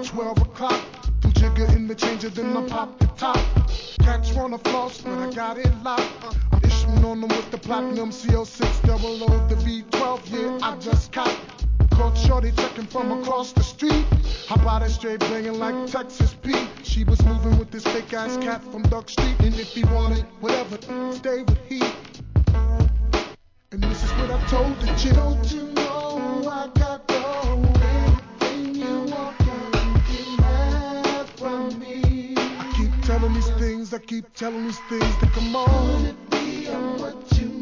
12 o'clock. I'm jigger in the changer, then I pop the top. Cats wanna floss, but I got it locked. I'm issuing on them with the platinum CL600, the V12, yeah, I just caught. Caught shorty checking from across the street. Hop out and straight banging like Texas Pete. She was moving with this fake ass cat from Duck Street. And if he wanted whatever, stay with he. And this is what I told the chick. Don't you know I got the anything you want, you can have from me. I keep telling these things to come on. Would it be on what you